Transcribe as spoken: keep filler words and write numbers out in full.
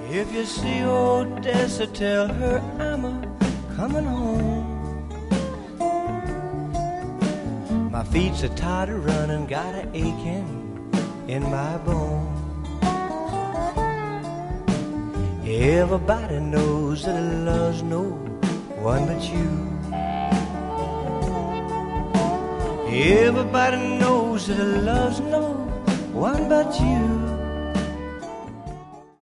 If you see Odessa, tell her I'm a coming home. My feet's so tired of running, got a aching in my bone. Everybody knows that love's no one but you. Everybody knows that love's no one but you.